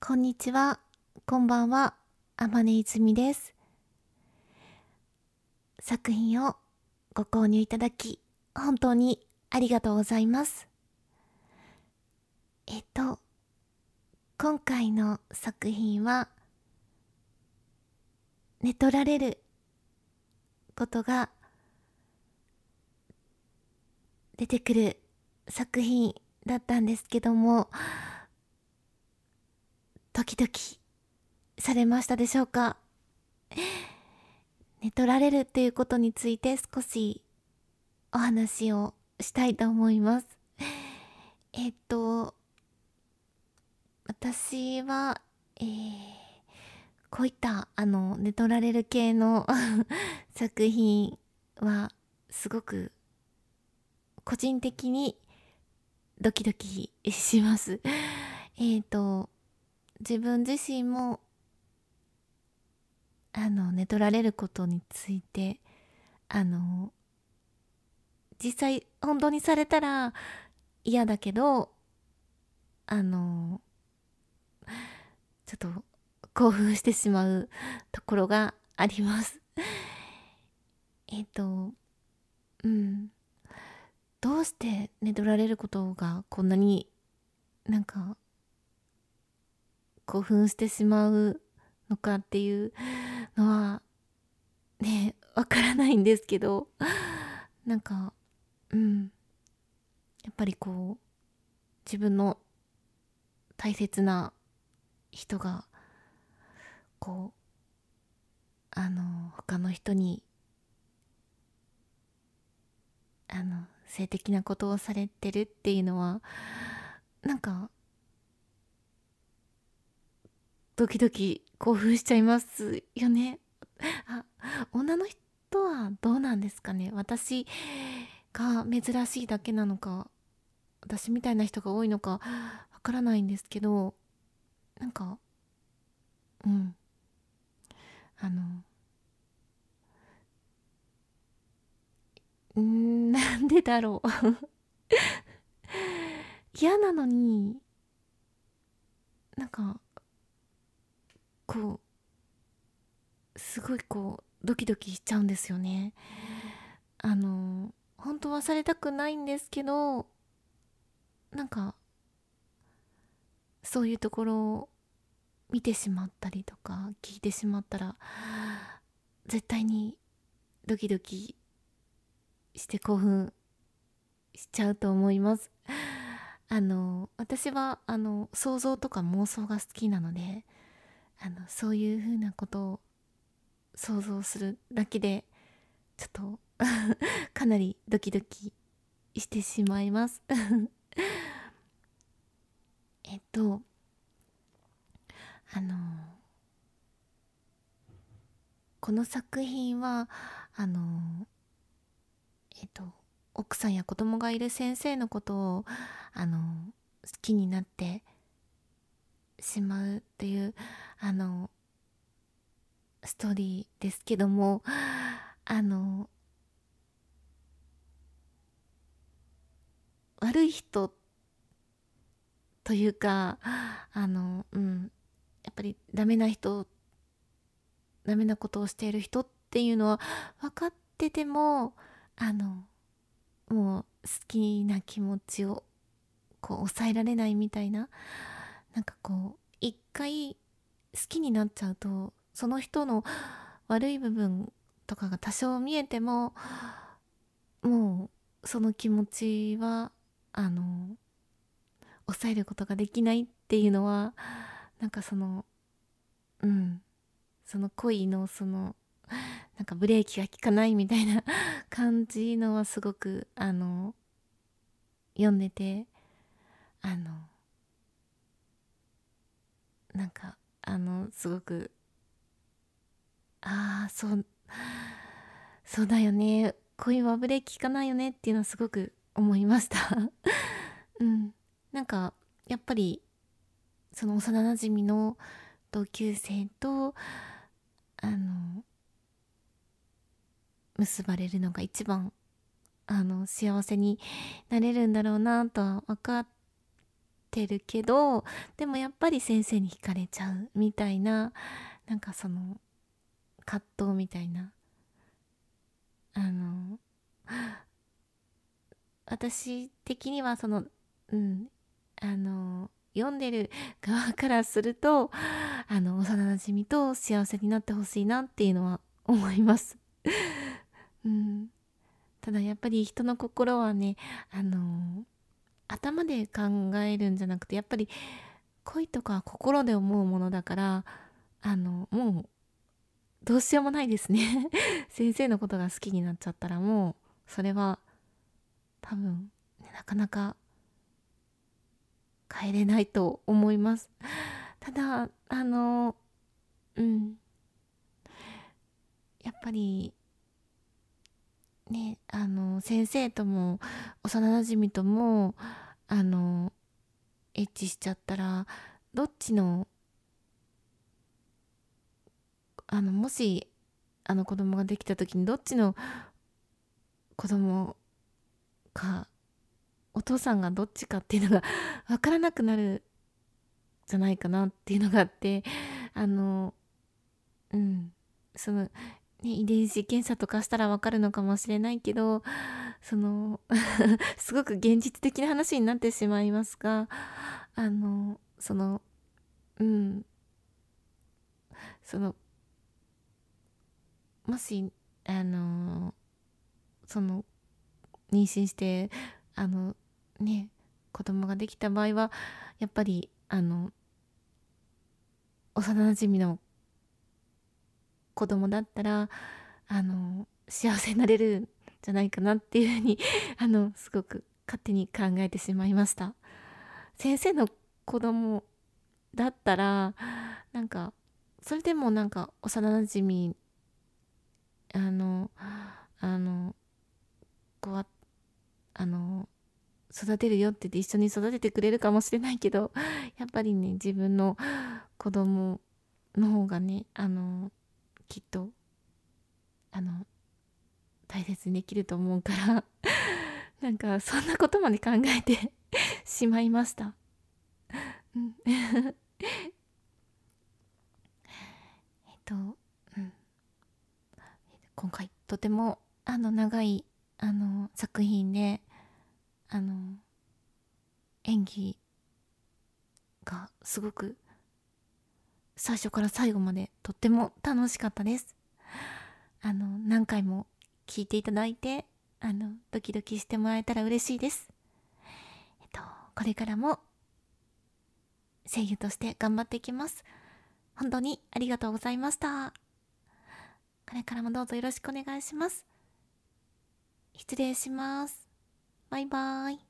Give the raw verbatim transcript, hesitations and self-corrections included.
こんにちは、こんばんは、天音泉です。作品をご購入いただき、本当にありがとうございます。えっと、今回の作品は、寝取られることが出てくる作品だったんですけども、ドキドキされましたでしょうか？寝取られるっていうことについて少しお話をしたいと思います。えっと、私は、えー、こういったあの寝取られる系の作品はすごく個人的にドキドキします。えっと、自分自身もあの寝取られることについてあの実際本当にされたら嫌だけど、あのちょっと興奮してしまうところがあります。えっとうんどうして寝取られることがこんなになんか興奮してしまうのかっていうのはねわからないんですけど、なんかうんやっぱりこう自分の大切な人がこうあの他の人にあの性的なことをされてるっていうのはなんかドキドキ興奮しちゃいますよね。あ、女の人はどうなんですかね。私が珍しいだけなのか、私みたいな人が多いのかわからないんですけど、なんかうんあのうーんなんでだろう嫌なのになんかこうすごいこうドキドキしちゃうんですよね。あの本当はされたくないんですけど、なんかそういうところを見てしまったりとか聞いてしまったら絶対にドキドキして興奮しちゃうと思います。あの私はあの想像とか妄想が好きなので、あのそういう風なことを想像するだけでちょっとかなりドキドキしてしまいます。えっとあのこの作品はあのえっと奥さんや子供がいる先生のことをあの好きになってしまうっていうあのストーリーですけども、あの悪い人というかあのうんやっぱりダメな人ダメなことをしている人っていうのは分かっててもあのもう好きな気持ちをこう抑えられないみたいな、なんかこう一回好きになっちゃうとその人の悪い部分とかが多少見えてももうその気持ちはあの抑えることができないっていうのはなんかそのうんその恋のそのなんかブレーキが効かないみたいな感じのはすごくあの読んでてあのなんかあのすごくああそうそうだよね恋はブレーキ効かないよねっていうのはすごく思いましたうんなんかやっぱりその幼なじみの同級生とあの結ばれるのが一番あの幸せになれるんだろうなとは分かってるけど、でもやっぱり先生に惹かれちゃうみたいな、なんかその葛藤みたいな、あの私的にはその、うんあの読んでる側からすると、あの幼馴染と幸せになってほしいなっていうのは思います。うん、ただやっぱり人の心はね、あの頭で考えるんじゃなくて、やっぱり恋とかは心で思うものだから、あのもうどうしようもないですね。先生のことが好きになっちゃったら、もうそれは多分、ね、なかなか変えれないと思います。ただあのうんやっぱりね、あの先生とも幼馴染ともあのエッチしちゃったら、どっちのあのもしあの子供ができた時に、どっちの子供か、お父さんがどっちかっていうのが分からなくなるじゃないかなっていうのがあって、あのうんその、ね、遺伝子検査とかしたら分かるのかもしれないけど、そのすごく現実的な話になってしまいますが、あのそのうんそのもしあのその妊娠してあのね子供ができた場合は、やっぱりあの幼馴染の子供だったら、あの幸せになれるんじゃないかなっていうふうにあのすごく勝手に考えてしまいました。先生の子供だったら、なんかそれでもなんか幼馴染あのあの子はあの育てるよって言って一緒に育ててくれるかもしれないけど、やっぱりね自分の子供の方がね、あのきっとあの大切にできると思うからなんかそんなことまで考えてしまいました。うんえっと、うん、今回とてもあの長いあの作品で、あの演技がすごく最初から最後までとっても楽しかったです。あの何回も聞いていただいて、あのドキドキしてもらえたら嬉しいです。えっとこれからも声優として頑張っていきます。本当にありがとうございました。これからもどうぞよろしくお願いします。失礼します。バイバーイ。